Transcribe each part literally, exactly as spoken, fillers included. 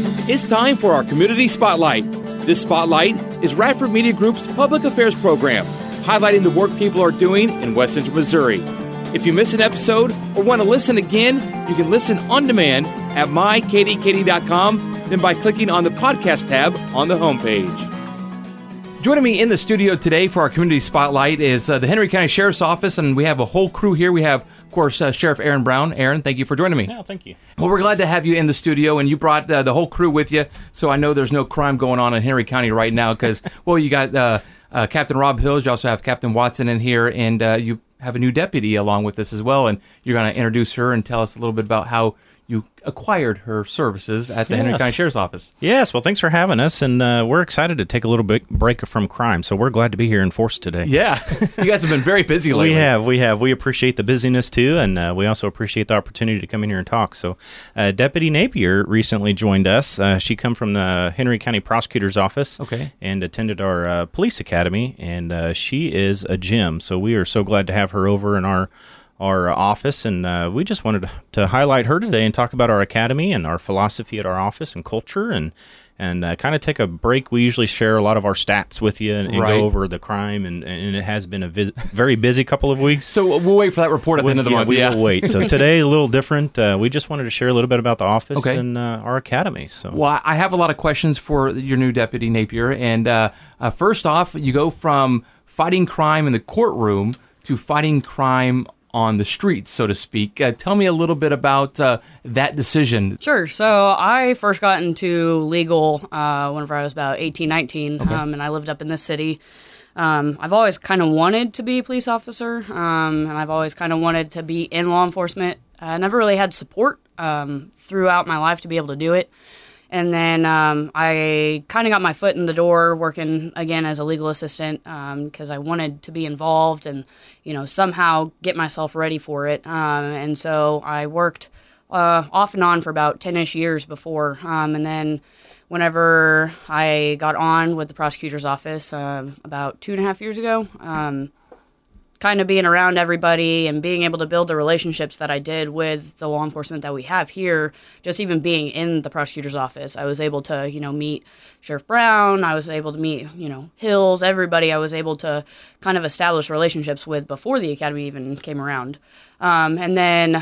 It's time for our Community Spotlight. This Spotlight is Radford Media Group's public affairs program, highlighting the work people are doing in West Central Missouri. If you miss an episode or want to listen again, you can listen on demand at my k d k d dot com, then by clicking on the podcast tab on the homepage. Joining me in the studio today for our Community Spotlight is uh, the Henry County Sheriff's Office, and we have a whole crew here. We have, of course, uh, Sheriff Aaron Brown. Aaron, thank you for joining me. No, thank you. Well, we're glad to have you in the studio, and you brought uh, the whole crew with you, so I know there's no crime going on in Henry County right now because, well, you got uh, uh, Captain Rob Hills, you also have Captain Watson in here, and uh, you have a new deputy along with us as well, and you're going to introduce her and tell us a little bit about how you acquired her services at the yes. Henry County Sheriff's Office. Yes, well, thanks for having us, and uh, we're excited to take a little bit break from crime, so we're glad to be here in force today. Yeah, you guys have been very busy lately. We have, we have. We appreciate the busyness, too, and uh, we also appreciate the opportunity to come in here and talk. So uh, Deputy Napier recently joined us. Uh, she come from the Henry County Prosecutor's Office okay. and attended our uh, police academy, and uh, she is a gem, so we are so glad to have her over in our our office, and uh, we just wanted to highlight her today and talk about our academy and our philosophy at our office and culture, and and uh, kind of take a break. We usually share a lot of our stats with you and, and right. go over the crime, and, and it has been a vis- very busy couple of weeks. So we'll wait for that report at the end of the yeah, month. We yeah, will wait. So today, a little different. Uh, we just wanted to share a little bit about the office okay. and uh, our academy. So, well, I have a lot of questions for your new Deputy Napier, and uh, uh, first off, you go from fighting crime in the courtroom to fighting crime on the streets, so to speak. Uh, tell me a little bit about uh, that decision. Sure. So I first got into legal uh, whenever I was about eighteen, nineteen, okay. um, and I lived up in this city. Um, I've always kind of wanted to be a police officer, um, and I've always kind of wanted to be in law enforcement. I never really had support um, throughout my life to be able to do it. And then um, I kind of got my foot in the door working again as a legal assistant because um, I wanted to be involved and, you know, somehow get myself ready for it. Um, and so I worked uh, off and on for about ten-ish years before. Um, and then whenever I got on with the prosecutor's office uh, about two and a half years ago, um, kind of being around everybody and being able to build the relationships that I did with the law enforcement that we have here, just even being in the prosecutor's office, I was able to, you know, meet Sheriff Brown, I was able to meet, you know, Hills, everybody I was able to kind of establish relationships with before the academy even came around. Um, and then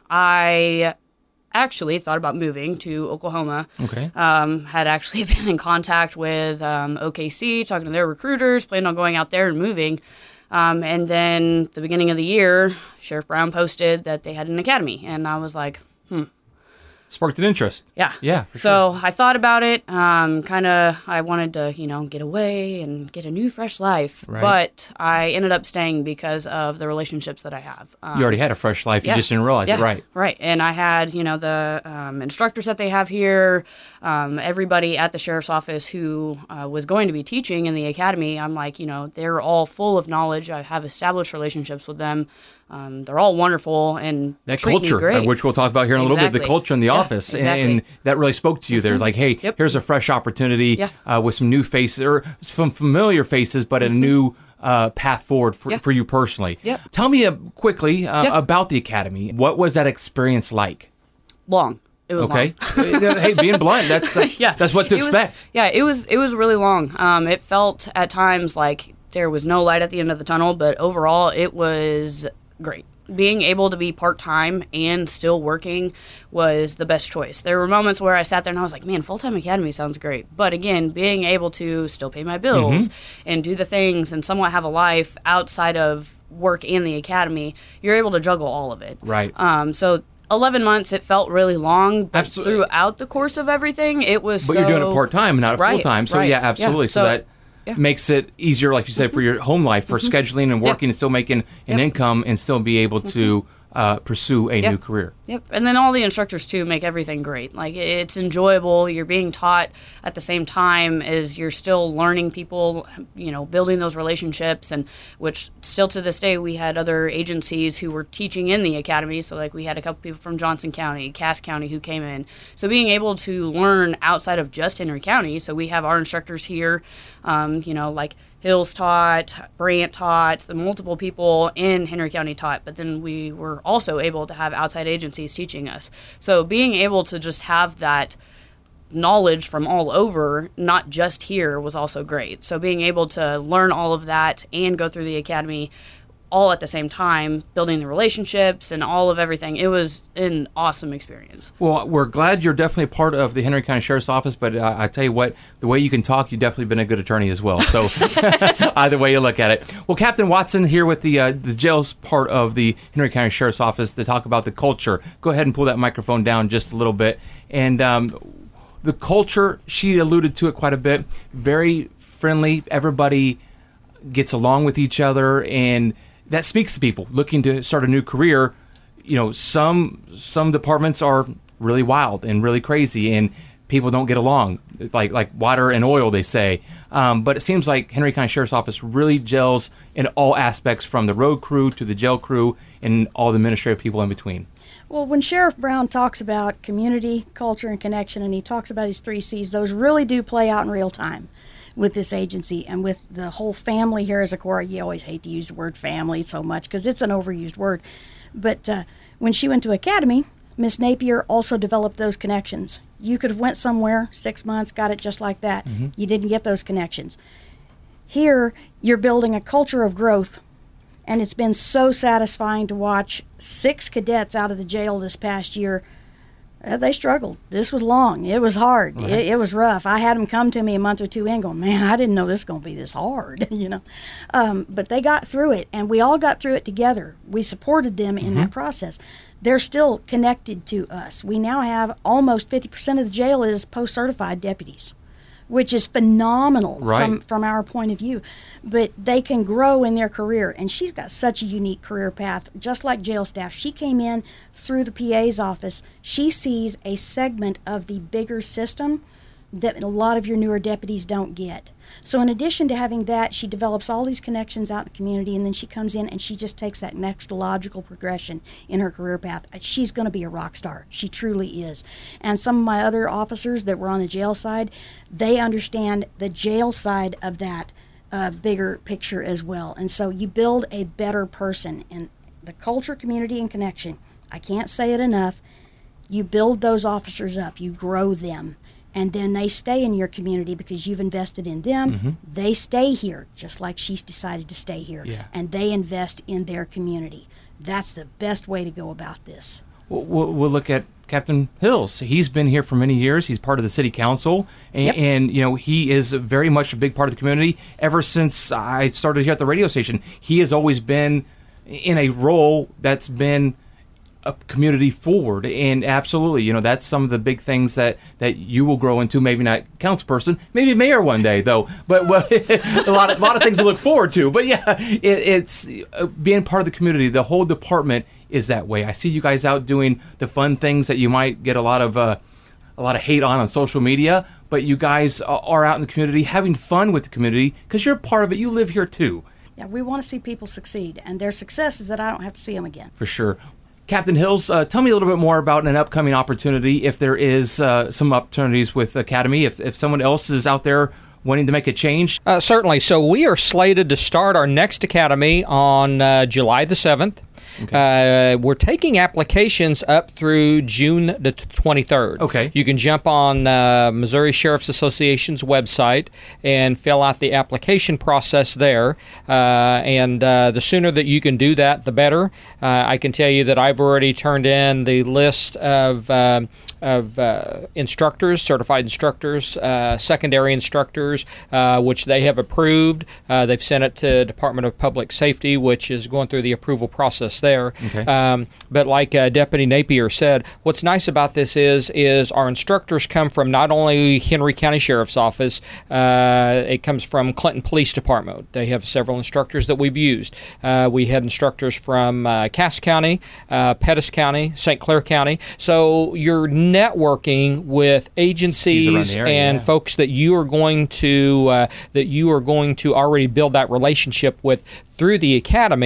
I actually thought about moving to Oklahoma. Okay. Um, had actually been in contact with um, O K C, talking to their recruiters, planned on going out there and moving. Um, and then the beginning of the year, Sheriff Brown posted that they had an academy, and I was like, hmm. Sparked an interest. Yeah. Yeah. So sure. I thought about it. Um, kind of, I wanted to, you know, get away and get a new, fresh life. Right. But I ended up staying because of the relationships that I have. Um, you already had a fresh life. yeah. You just didn't realize yeah. it. Right. Right. And I had, you know, the um, instructors that they have here, um, everybody at the sheriff's office who uh, was going to be teaching in the academy. I'm like, you know, they're all full of knowledge. I have established relationships with them. Um, they're all wonderful and that treat culture, me great. which we'll talk about here in a little exactly. bit, the culture in the yeah, office, exactly. and, and that really spoke to you. There's like, hey, yep. here's a fresh opportunity yeah. uh, with some new faces, or some familiar faces, but a new uh, path forward for, yeah. for you personally. Yep. Tell me uh, quickly uh, yep. about the academy. What was that experience like? Long. It was okay. long. Hey, being blunt, that's uh, yeah. that's what to it expect. Was, yeah, it was it was really long. Um, it felt at times like there was no light at the end of the tunnel, but overall it was great. Being able to be part-time and still working was the best choice. There were moments where I sat there and I was like, man, full-time academy sounds great. But again, being able to still pay my bills mm-hmm. and do the things and somewhat have a life outside of work and the academy, you're able to juggle all of it. Right. Um, so eleven months, it felt really long, but absolutely. Throughout the course of everything, it was But so... you're doing it part-time, not right, full-time. So right. yeah, absolutely. Yeah. So, so that... Yeah. makes it easier, like you said, for your home life, for mm-hmm. scheduling and working yep. and still making an yep. income and still be able to uh, pursue a yep. new career. Yep. And then all the instructors, too, make everything great. Like, it's enjoyable. You're being taught at the same time as you're still learning people, you know, building those relationships, and which still to this day we had other agencies who were teaching in the academy. So, like, we had a couple people from Johnson County, Cass County who came in. So being able to learn outside of just Henry County. So we have our instructors here, um, you know, like Hills taught, Brant taught, the multiple people in Henry County taught, but then we were also able to have outside agencies teaching us. So being able to just have that knowledge from all over, not just here, was also great. So being able to learn all of that and go through the academy all at the same time, building the relationships and all of everything, it was an awesome experience. Well, we're glad you're definitely a part of the Henry County Sheriff's Office, but uh, I tell you what, the way you can talk, you've definitely been a good attorney as well. So either way you look at it. Well, Captain Watson here with the uh, the jails part of the Henry County Sheriff's Office to talk about the culture. Go ahead and pull that microphone down just a little bit. And um, the culture, she alluded to it quite a bit, very friendly. Everybody gets along with each other, and that speaks to people looking to start a new career. You know, some some departments are really wild and really crazy, and people don't get along, like like water and oil, they say. Um, but it seems like Henry County Sheriff's Office really gels in all aspects, from the road crew to the jail crew and all the administrative people in between. Well, when Sheriff Brown talks about community, culture, and connection, and he talks about his three C's, those really do play out in real time with this agency and with the whole family here as a core. You always hate to use the word family so much because it's an overused word. But uh, when she went to academy, Miss Napier also developed those connections. You could have went somewhere, six months, got it just like that. Mm-hmm. You didn't get those connections. Here, you're building a culture of growth, and it's been so satisfying to watch six cadets out of the jail this past year. Uh, they struggled. This was long. It was hard. Right. It, it was rough. I had them come to me a month or two in going, man, I didn't know this was going to be this hard, you know. Um, but they got through it, and we all got through it together. We supported them in mm-hmm. that process. They're still connected to us. We now have almost fifty percent of the jail is post-certified deputies, which is phenomenal right. from, from our point of view. But they can grow in their career, and she's got such a unique career path, just like jail staff. She came in through the P A's office. She sees a segment of the bigger system that a lot of your newer deputies don't get. So in addition to having that, she develops all these connections out in the community, and then she comes in and she just takes that next logical progression in her career path. She's going to be a rock star. She truly is. And some of my other officers that were on the jail side, they understand the jail side of that uh, bigger picture as well. And so you build a better person in the culture, community, and connection. I can't say it enough. You build those officers up. You grow them. And then they stay in your community because you've invested in them. Mm-hmm. They stay here, just like she's decided to stay here. Yeah. And they invest in their community. That's the best way to go about this. We'll, we'll, we'll look at Captain Hills. He's been here for many years. He's part of the city council. And, yep. and, you know, he is very much a big part of the community. Ever since I started here at the radio station, he has always been in a role that's been a community forward, and absolutely, you know, that's some of the big things that, that you will grow into. Maybe not councilperson, maybe mayor one day, though. But well, a lot of a lot of things to look forward to. But yeah, it, it's uh, being part of the community. The whole department is that way. I see you guys out doing the fun things that you might get a lot of uh, a lot of hate on on social media. But you guys are out in the community having fun with the community because you're part of it. You live here too. Yeah, we want to see people succeed, and their success is that I don't have to see them again. For sure. Captain Hills, uh, tell me a little bit more about an upcoming opportunity, if there is uh, some opportunities with Academy, if, if someone else is out there wanting to make a change. Uh, certainly. So we are slated to start our next Academy on uh, July the seventh. Okay. Uh, we're taking applications up through June the twenty-third. Okay. You can jump on uh, Missouri Sheriff's Association's website and fill out the application process there. Uh, and uh, the sooner that you can do that, the better. Uh, I can tell you that I've already turned in the list of um, of uh, instructors, certified instructors, uh, secondary instructors, uh, which they have approved. Uh, they've sent it to Department of Public Safety, which is going through the approval process there. Okay. Um, but like uh, Deputy Napier said, what's nice about this is is our instructors come from not only Henry County Sheriff's Office, uh, it comes from Clinton Police Department. They have several instructors that we've used. Uh, we had instructors from uh, Cass County, uh, Pettis County, Saint Clair County. So you're networking with agencies area, and yeah. folks that you are going to uh, that you are going to already build that relationship with through the academy.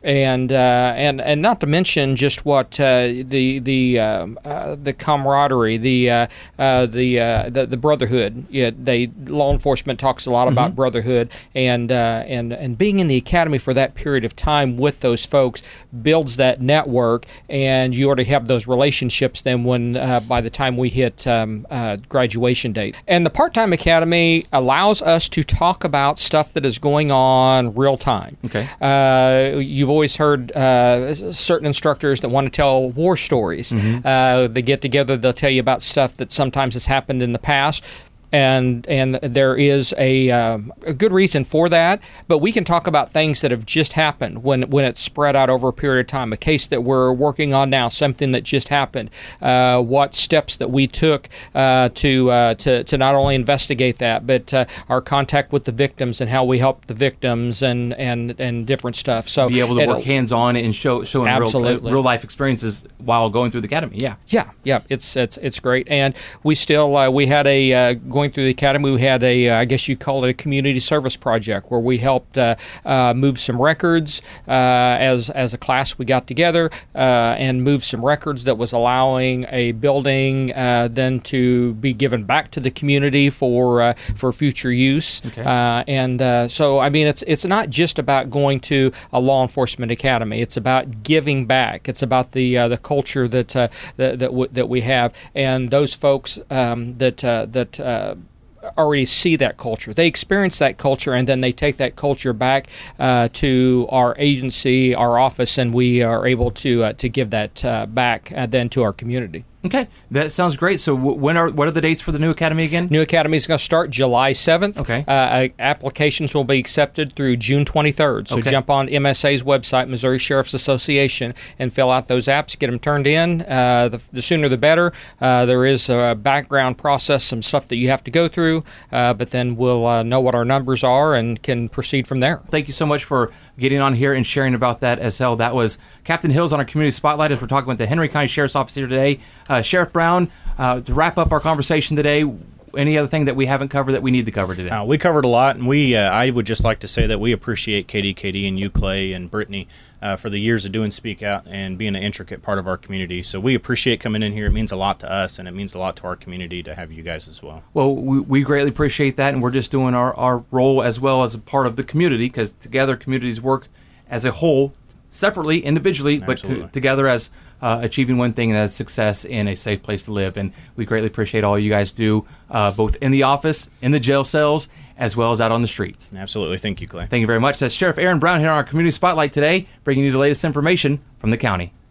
and uh, and and not to mention just what uh, the the uh, uh, the camaraderie, the uh, uh, the, uh, the the brotherhood. Yeah, they law enforcement talks a lot about mm-hmm. brotherhood, and uh, and and being in the academy for that period of time with those folks builds that network, and you already have those relationships. Then when uh, by the time we hit um, uh, graduation date, and the part-time academy allows us to talk about stuff that is going on real time. Okay, uh, you've always heard uh, certain instructors that want to tell war stories. Mm-hmm. Uh, they get together, they'll tell you about stuff that sometimes has happened in the past. And and there is a, um, a good reason for that, but we can talk about things that have just happened when when it's spread out over a period of time. A case that we're working on now, something that just happened. Uh, what steps that we took uh, to uh, to to not only investigate that, but uh, our contact with the victims and how we help the victims and and, and different stuff. So be able to work hands on and show showing real, uh, real life experiences while going through the academy. Yeah, yeah, yeah. It's it's it's great, and we still uh, we had a uh, going through the academy, we had a, uh, I guess you call it a community service project, where we helped uh, uh, move some records uh, as as a class. We got together uh, and moved some records that was allowing a building uh, then to be given back to the community for uh, for future use. Okay. Uh, and uh, so, I mean, it's it's not just about going to a law enforcement academy. It's about giving back. It's about the uh, the culture that uh, that that, w- that we have, and those folks um, that uh, that. Uh, already see that culture. They experience that culture, and then they take that culture back uh, to our agency, our office, and we are able to uh, to give that uh, back uh, then to our community. Okay, that sounds great. So when are what are the dates for the new academy again? New academy is going to start July seventh. Okay. Uh, applications will be accepted through June twenty-third. So okay. jump on M S A's website, Missouri Sheriff's Association, and fill out those apps, get them turned in. Uh, the, the sooner the better. Uh, there is a background process, some stuff that you have to go through, uh, but then we'll uh, know what our numbers are and can proceed from there. Thank you so much for getting on here and sharing about that as well. That was Captain Hills on our Community Spotlight as we're talking with the Henry County Sheriff's Office here today. Uh, Sheriff Brown, uh, to wrap up our conversation today, any other thing that we haven't covered that we need to cover today? Uh, we covered a lot, and we uh, I would just like to say that we appreciate Katie, Katie, and you, Clay, and Brittany uh, for the years of doing Speak Out and being an intricate part of our community. So we appreciate coming in here. It means a lot to us, and it means a lot to our community to have you guys as well. Well, we, we greatly appreciate that, and we're just doing our, our role as well as a part of the community, because together communities work as a whole, separately, individually, Absolutely. but to, together as uh, achieving one thing, and that's success in a safe place to live. And we greatly appreciate all you guys do, uh, both in the office, in the jail cells, as well as out on the streets. Absolutely. Thank you, Clay. Thank you very much. That's Sheriff Aaron Brown here on our Community Spotlight today, bringing you the latest information from the county.